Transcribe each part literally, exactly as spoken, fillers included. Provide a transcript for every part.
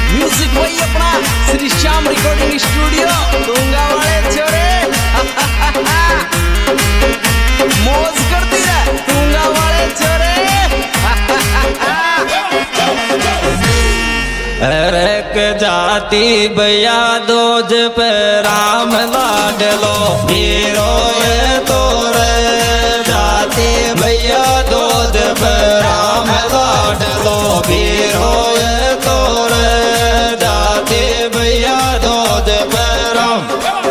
Music वही अपना Shri Shyam recording studio दूंगा वाले छोरे मौज करती रहे दूंगा वाले छोरे। रक जाती भैया दोज पे राम लाडलो हीरो ये तोरे जाती भैया दोज पे राम लाडलो हीरो ये तोरे जाती भैया दोज पे राम।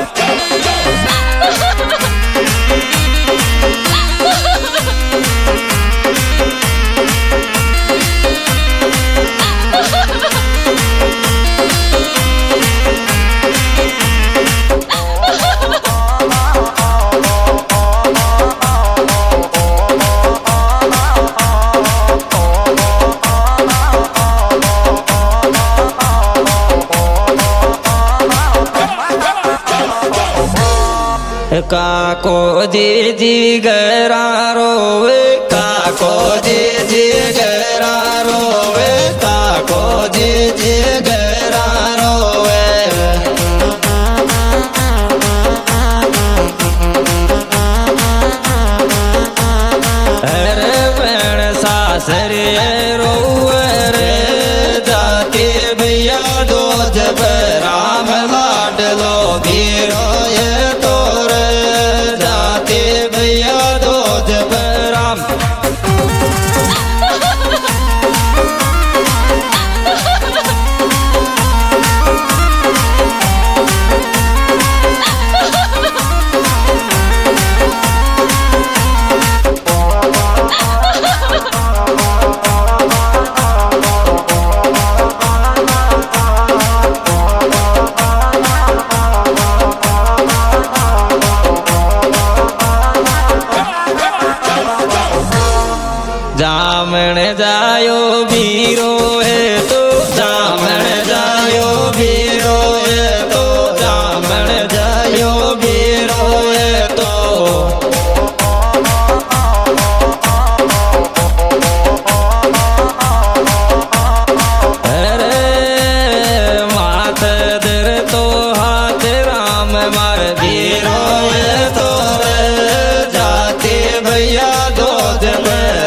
काको दीदी गरा रोवे काको दीदी गरा रोवे काको दीदी गरा रोवे अरे बहन सासर रोवे रे जाती भैया दो जब राम लाडलो हीरो ये जामण जायो बीरो है तो जामण जायो बीरो है तो जामण जायो बीरो है तो अरे मात दर तो हाथ राम मार बीरो है तो जाते भैया दो जब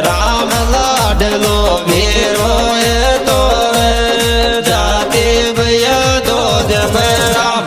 लो वीरो ये तोरे जाते भैया दो जब राम।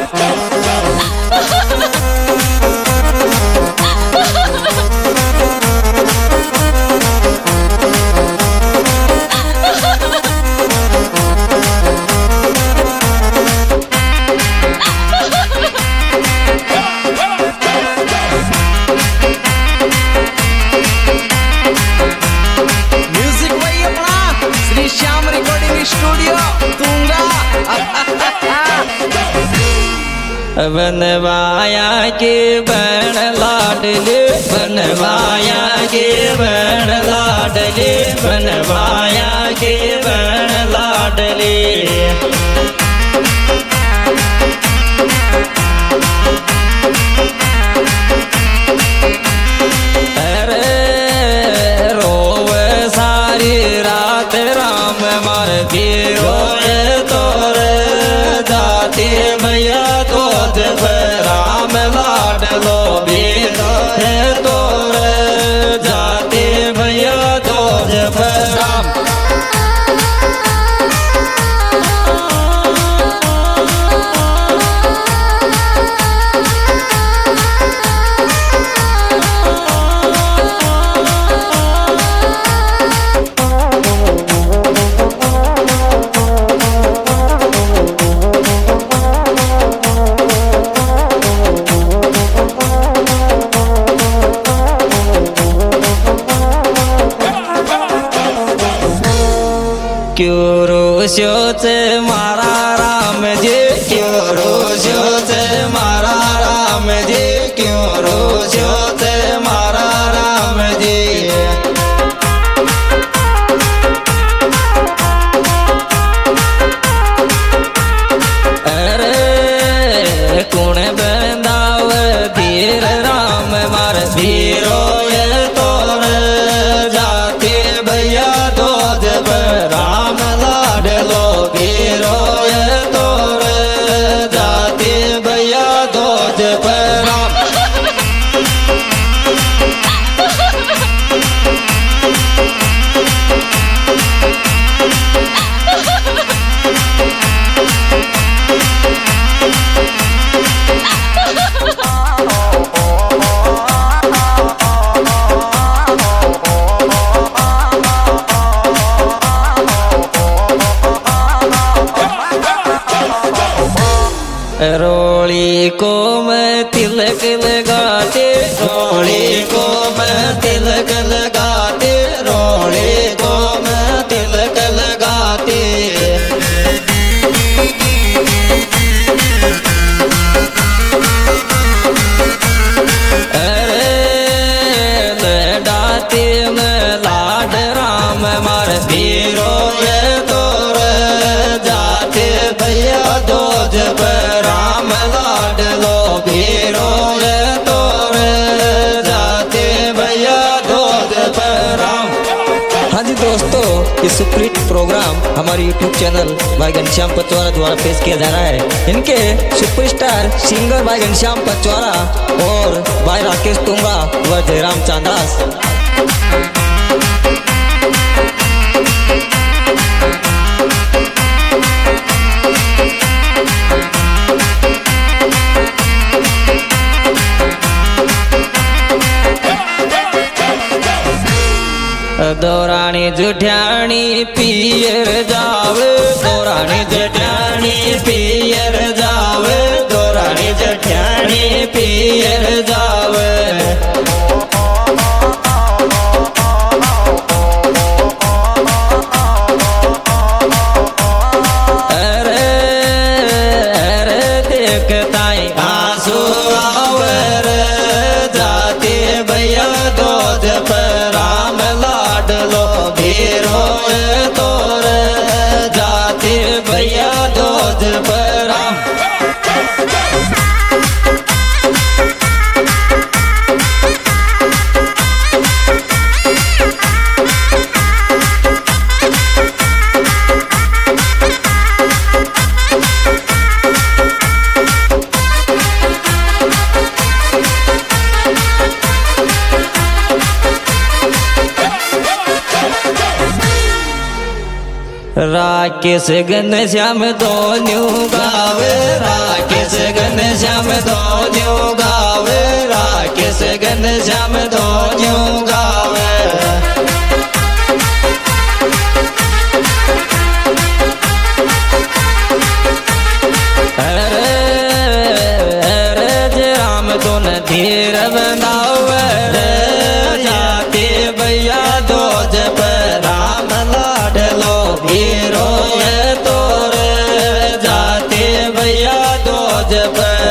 स्टूडियो दूंगा बनवाया के बन लाडले बनवाया के बन लाडले बनवाया के बन लाडले अरे रोवे सारी रात राम मार हीरो ये तोरे जाती भैया तो जब राम लाडलो हीरो है तोरे जाती भैया तो जब राम। क्यों रोशो से मारा राम जी क्यों रोशो से मारा राम जी क्यों रोशो से मारा राम जी अरे कुण बंदाव धीर राम मार धीरो ये तोरे जाते भैया दो जब राम लाडलो हीरो रोली को मैं तिलक लगाते, रोली को मैं तिलक लगाते, रोली को मैं तिलक लगाते। अरे लडाते में लाड राम मार धीरो ये तोर जाते भैया दो जब राम लाड लो भीरो ये तोर जाते भैया दो जब राम। हाँ जी दोस्तों, ये सुप्रीत प्रोग्राम हमारे यूट्यूब चैनल भाई घनश्याम पचौरा द्वारा पेश किया जा रहा है। इनके सुपरस्टार सिंगर भाई घनश्याम पचौरा और भाई राकेश तुंगा व जयराम चांदास। दौरानी जुठ्याणी पियर जावे, दौरानी जठ्याणी पियर जावे, दौरानी जठ्याणी पियर जावे। अरे अरे देखताई आंसू आवर जाते भैया दो जब राम लो भीरो तोर जाते भैया दो जब राम। राकेश घनश्याम दोन्यू गावे, राकेश घनश्याम दोन्यू गावे, राकेश घनश्याम दोन्यू गावे। अरे अरे जयराम तुन धीर बनावे जाते भैया दो जब राम लाड लो भीरो तोर जाते भैया दो जब